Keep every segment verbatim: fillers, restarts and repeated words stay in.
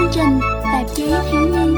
trình Tạp chí Thiếu nhi.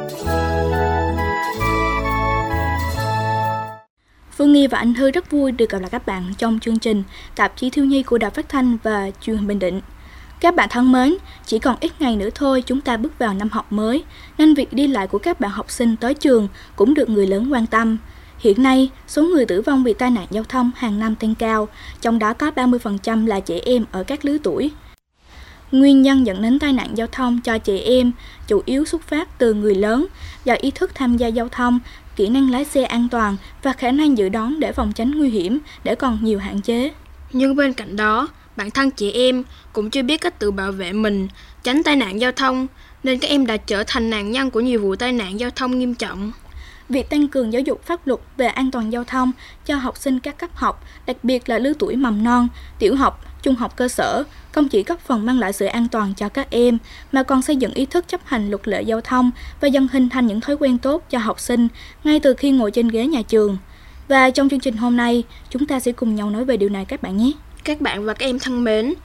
Phương Nghi và Anh Thư rất vui được gặp lại các bạn trong chương trình Tạp chí Thiếu nhi của Đài Phát thanh và Truyền hình Bình Định. Các bạn thân mến, chỉ còn ít ngày nữa thôi chúng ta bước vào năm học mới, nên việc đi lại của các bạn học sinh tới trường cũng được người lớn quan tâm. Hiện nay, số người tử vong vì tai nạn giao thông hàng năm tăng cao, trong đó có ba mươi phần trăm là trẻ em ở các lứa tuổi. Nguyên nhân dẫn đến tai nạn giao thông cho trẻ em chủ yếu xuất phát từ người lớn, do ý thức tham gia giao thông, kỹ năng lái xe an toàn và khả năng dự đoán để phòng tránh nguy hiểm để còn nhiều hạn chế. Nhưng bên cạnh đó, bản thân trẻ em cũng chưa biết cách tự bảo vệ mình, tránh tai nạn giao thông, nên các em đã trở thành nạn nhân của nhiều vụ tai nạn giao thông nghiêm trọng. Việc tăng cường giáo dục pháp luật về an toàn giao thông cho học sinh các cấp học, đặc biệt là lứa tuổi mầm non, tiểu học, trung học cơ sở, không chỉ góp phần mang lại sự an toàn cho các em, mà còn xây dựng ý thức chấp hành luật lệ giao thông và dần hình thành những thói quen tốt cho học sinh ngay từ khi ngồi trên ghế nhà trường. Và trong chương trình hôm nay, chúng ta sẽ cùng nhau nói về điều này các bạn nhé. Các bạn và các em thân mến,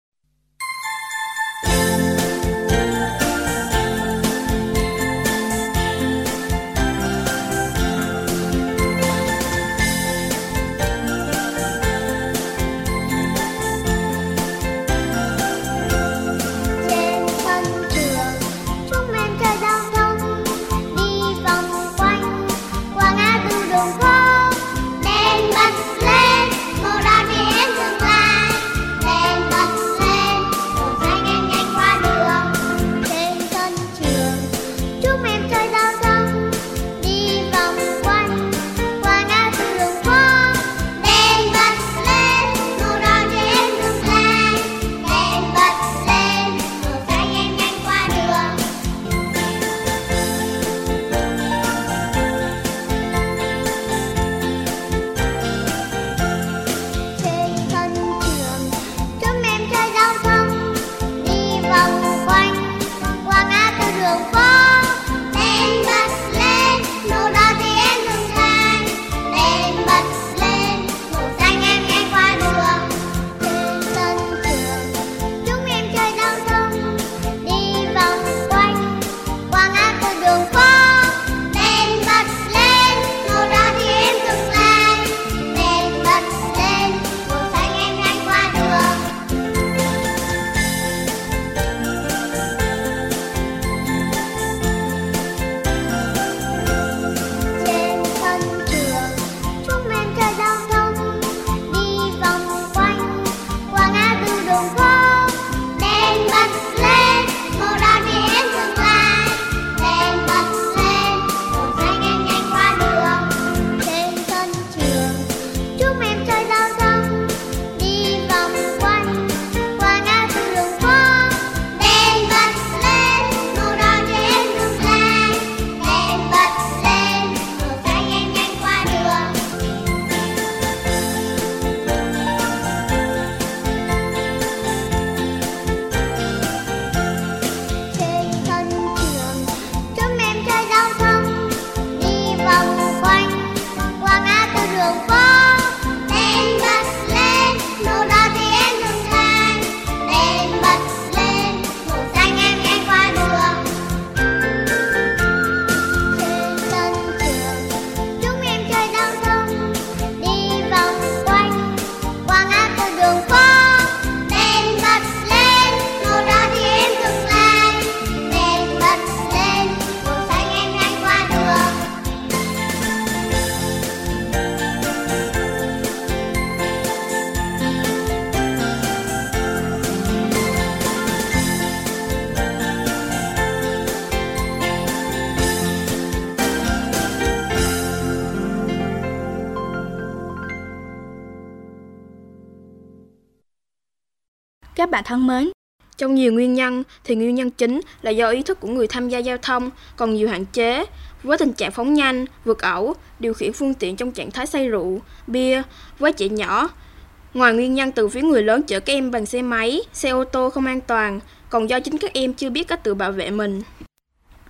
các bạn thân mến, trong nhiều nguyên nhân thì nguyên nhân chính là do ý thức của người tham gia giao thông còn nhiều hạn chế, với tình trạng phóng nhanh, vượt ẩu, điều khiển phương tiện trong trạng thái say rượu, bia với trẻ nhỏ. Ngoài nguyên nhân từ phía người lớn chở các em bằng xe máy, xe ô tô không an toàn, còn do chính các em chưa biết cách tự bảo vệ mình.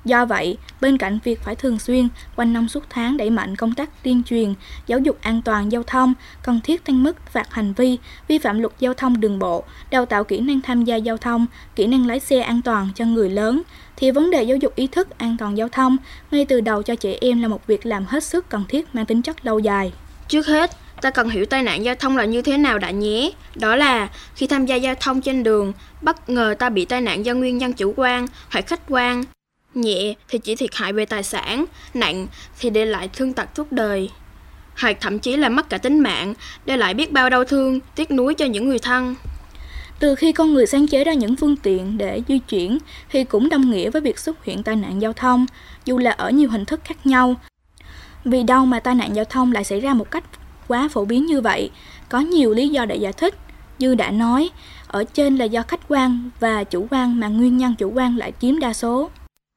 Do vậy, bên cạnh việc phải thường xuyên, quanh năm suốt tháng đẩy mạnh công tác tuyên truyền, giáo dục an toàn giao thông, cần thiết tăng mức phạt hành vi vi phạm luật giao thông đường bộ, đào tạo kỹ năng tham gia giao thông, kỹ năng lái xe an toàn cho người lớn, thì vấn đề giáo dục ý thức an toàn giao thông ngay từ đầu cho trẻ em là một việc làm hết sức cần thiết mang tính chất lâu dài. Trước hết, ta cần hiểu tai nạn giao thông là như thế nào đã nhé. Đó là khi tham gia giao thông trên đường, bất ngờ ta bị tai nạn do nguyên nhân chủ quan hoặc khách quan. Nhẹ thì chỉ thiệt hại về tài sản, nặng thì để lại thương tật suốt đời, hoặc thậm chí là mất cả tính mạng, để lại biết bao đau thương, tiếc nuối cho những người thân. Từ khi con người sáng chế ra những phương tiện để di chuyển thì cũng đồng nghĩa với việc xuất hiện tai nạn giao thông, dù là ở nhiều hình thức khác nhau. Vì đâu mà tai nạn giao thông lại xảy ra một cách quá phổ biến như vậy? Có nhiều lý do để giải thích. Như đã nói, ở trên là do khách quan và chủ quan, mà nguyên nhân chủ quan lại chiếm đa số.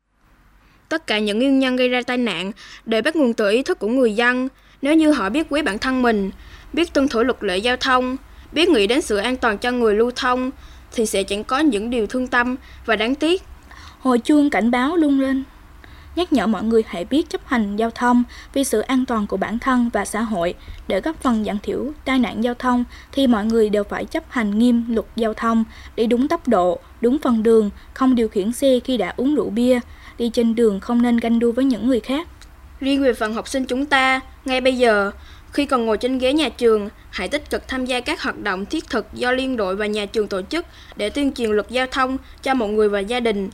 Tất cả những nguyên nhân gây ra tai nạn đều bắt nguồn từ ý thức của người dân. Nếu như họ biết quý bản thân mình, biết tuân thủ luật lệ giao thông, biết nghĩ đến sự an toàn cho người lưu thông, thì sẽ chẳng có những điều thương tâm và đáng tiếc. Hồi chuông cảnh báo luôn lên, nhắc nhở mọi người hãy biết chấp hành giao thông vì sự an toàn của bản thân và xã hội. Để góp phần giảm thiểu tai nạn giao thông thì mọi người đều phải chấp hành nghiêm luật giao thông, đi đúng tốc độ, đúng phần đường, không điều khiển xe khi đã uống rượu bia, đi trên đường không nên ganh đua với những người khác. Riêng về phần học sinh chúng ta, ngay bây giờ, khi còn ngồi trên ghế nhà trường, hãy tích cực tham gia các hoạt động thiết thực do liên đội và nhà trường tổ chức để tuyên truyền luật giao thông cho mọi người và gia đình.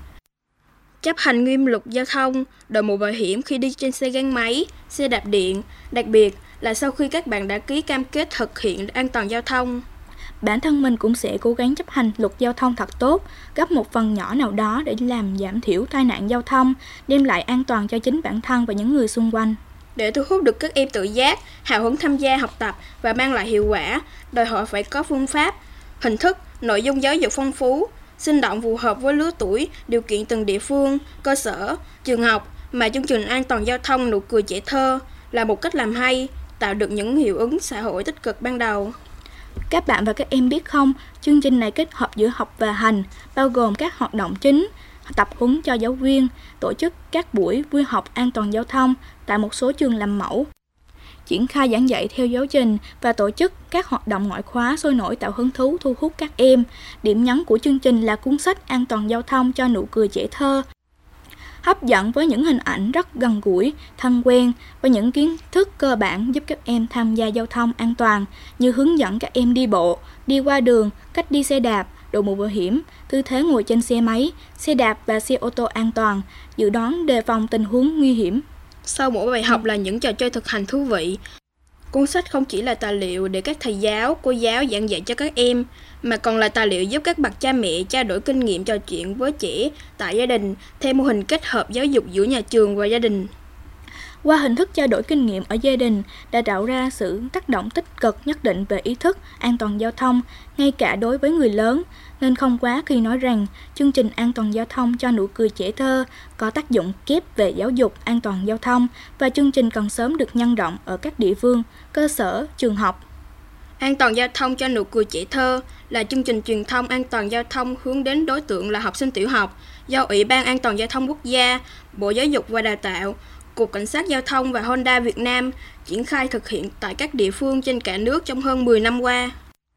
Chấp hành nghiêm luật giao thông, đội mũ bảo hiểm khi đi trên xe gắn máy, xe đạp điện, đặc biệt là sau khi các bạn đã ký cam kết thực hiện an toàn giao thông. Bản thân mình cũng sẽ cố gắng chấp hành luật giao thông thật tốt, góp một phần nhỏ nào đó để làm giảm thiểu tai nạn giao thông, đem lại an toàn cho chính bản thân và những người xung quanh. Để thu hút được các em tự giác, hào hứng tham gia học tập và mang lại hiệu quả, đòi hỏi phải có phương pháp, hình thức, nội dung giáo dục phong phú, sinh động phù hợp với lứa tuổi, điều kiện từng địa phương, cơ sở, trường học, mà chương trình an toàn giao thông nụ cười trẻ thơ là một cách làm hay, tạo được những hiệu ứng xã hội tích cực ban đầu. Các bạn và các em biết không, chương trình này kết hợp giữa học và hành, bao gồm các hoạt động chính, tập huấn cho giáo viên, tổ chức các buổi vui học an toàn giao thông tại một số trường làm mẫu, triển khai giảng dạy theo giáo trình và tổ chức các hoạt động ngoại khóa sôi nổi tạo hứng thú thu hút các em. Điểm nhấn của chương trình là cuốn sách An toàn giao thông cho nụ cười trẻ thơ, hấp dẫn với những hình ảnh rất gần gũi, thân quen và những kiến thức cơ bản giúp các em tham gia giao thông an toàn, như hướng dẫn các em đi bộ, đi qua đường, cách đi xe đạp, đội mũ bảo hiểm, tư thế ngồi trên xe máy, xe đạp và xe ô tô an toàn, dự đoán đề phòng tình huống nguy hiểm. Sau mỗi bài học là những trò chơi thực hành thú vị. Cuốn sách không chỉ là tài liệu để các thầy giáo, cô giáo giảng dạy cho các em, mà còn là tài liệu giúp các bậc cha mẹ trao đổi kinh nghiệm trò chuyện với trẻ tại gia đình theo mô hình kết hợp giáo dục giữa nhà trường và gia đình. Qua hình thức trao đổi kinh nghiệm ở gia đình đã tạo ra sự tác động tích cực nhất định về ý thức an toàn giao thông, ngay cả đối với người lớn, nên không quá khi nói rằng chương trình an toàn giao thông cho nụ cười trẻ thơ có tác dụng kép về giáo dục an toàn giao thông và chương trình cần sớm được nhân rộng ở các địa phương, cơ sở, trường học. An toàn giao thông cho nụ cười trẻ thơ là chương trình truyền thông an toàn giao thông hướng đến đối tượng là học sinh tiểu học do Ủy ban An toàn giao thông quốc gia, Bộ Giáo dục và Đào tạo, Cục Cảnh sát Giao thông và Honda Việt Nam triển khai thực hiện tại các địa phương trên cả nước trong hơn mười năm qua.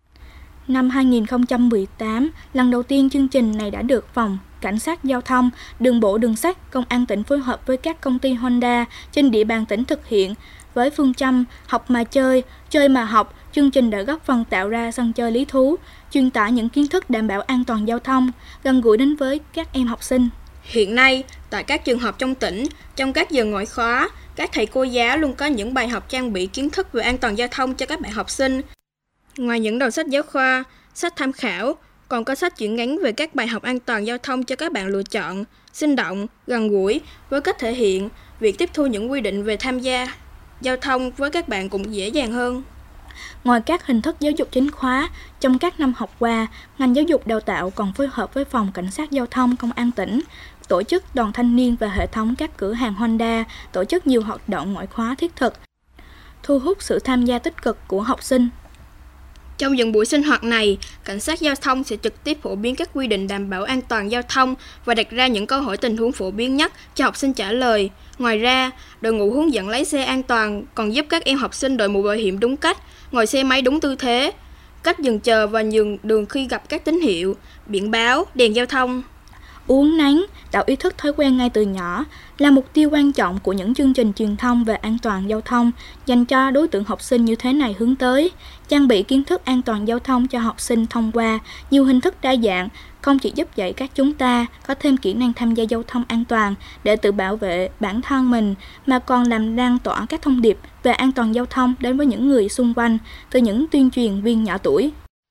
Năm hai nghìn không trăm mười tám, lần đầu tiên chương trình này đã được Phòng Cảnh sát Giao thông, Đường bộ Đường sắt, Công an tỉnh phối hợp với các công ty Honda trên địa bàn tỉnh thực hiện. Với phương châm học mà chơi, chơi mà học, chương trình đã góp phần tạo ra sân chơi lý thú, truyền tải những kiến thức đảm bảo an toàn giao thông, gần gũi đến với các em học sinh. Hiện nay, tại các trường học trong tỉnh, trong các giờ ngoại khóa, các thầy cô giáo luôn có những bài học trang bị kiến thức về an toàn giao thông cho các bạn học sinh. Ngoài những đầu sách giáo khoa, sách tham khảo, còn có sách truyện ngắn về các bài học an toàn giao thông cho các bạn lựa chọn, sinh động, gần gũi, với cách thể hiện, việc tiếp thu những quy định về tham gia giao thông với các bạn cũng dễ dàng hơn. Ngoài các hình thức giáo dục chính khóa, trong các năm học qua, ngành giáo dục đào tạo còn phối hợp với Phòng Cảnh sát Giao thông Công an tỉnh, tổ chức đoàn thanh niên và hệ thống các cửa hàng Honda, tổ chức nhiều hoạt động ngoại khóa thiết thực, thu hút sự tham gia tích cực của học sinh. Trong những buổi sinh hoạt này, cảnh sát giao thông sẽ trực tiếp phổ biến các quy định đảm bảo an toàn giao thông và đặt ra những câu hỏi tình huống phổ biến nhất cho học sinh trả lời. Ngoài ra, đội ngũ hướng dẫn lái xe an toàn còn giúp các em học sinh đội mũ bảo hiểm đúng cách, ngồi xe máy đúng tư thế, cách dừng chờ và nhường đường khi gặp các tín hiệu, biển báo, đèn giao thông. Uốn nắn, tạo ý thức thói quen ngay từ nhỏ là mục tiêu quan trọng của những chương trình truyền thông về an toàn giao thông dành cho đối tượng học sinh như thế này hướng tới. Trang bị kiến thức an toàn giao thông cho học sinh thông qua nhiều hình thức đa dạng, không chỉ giúp dạy các chúng ta có thêm kỹ năng tham gia giao thông an toàn để tự bảo vệ bản thân mình, mà còn làm lan tỏa các thông điệp về an toàn giao thông đến với những người xung quanh từ những tuyên truyền viên nhỏ tuổi.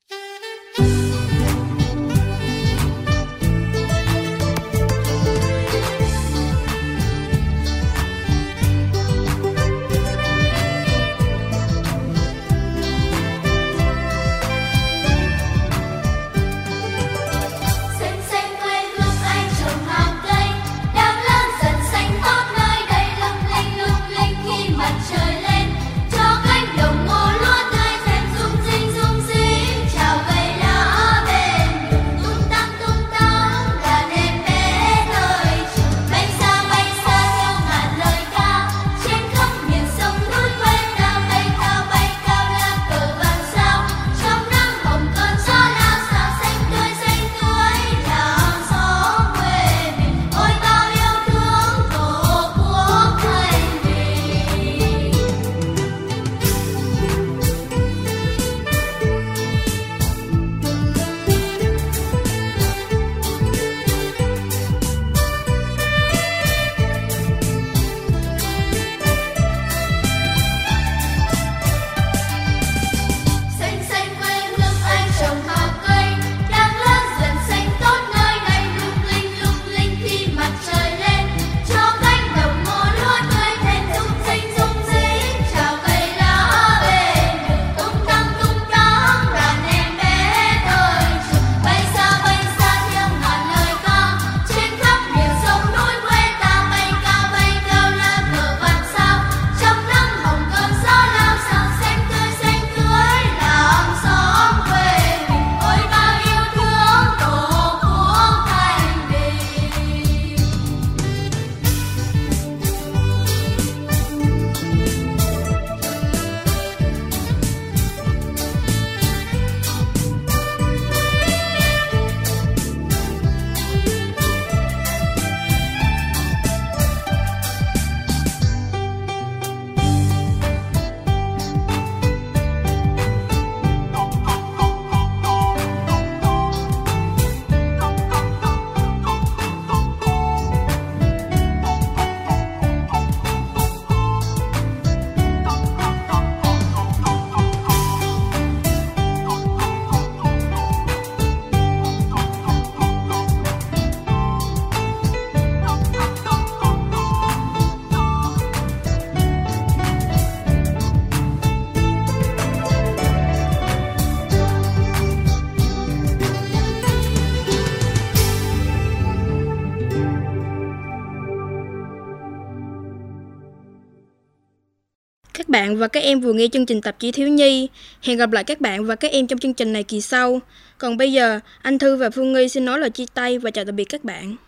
Các bạn và các em vừa nghe chương trình tạp chí thiếu nhi. Hẹn gặp lại các bạn và các em trong chương trình này kỳ sau. Còn bây giờ, anh Thư và Phương Nghi xin nói lời chia tay và chào tạm biệt các bạn.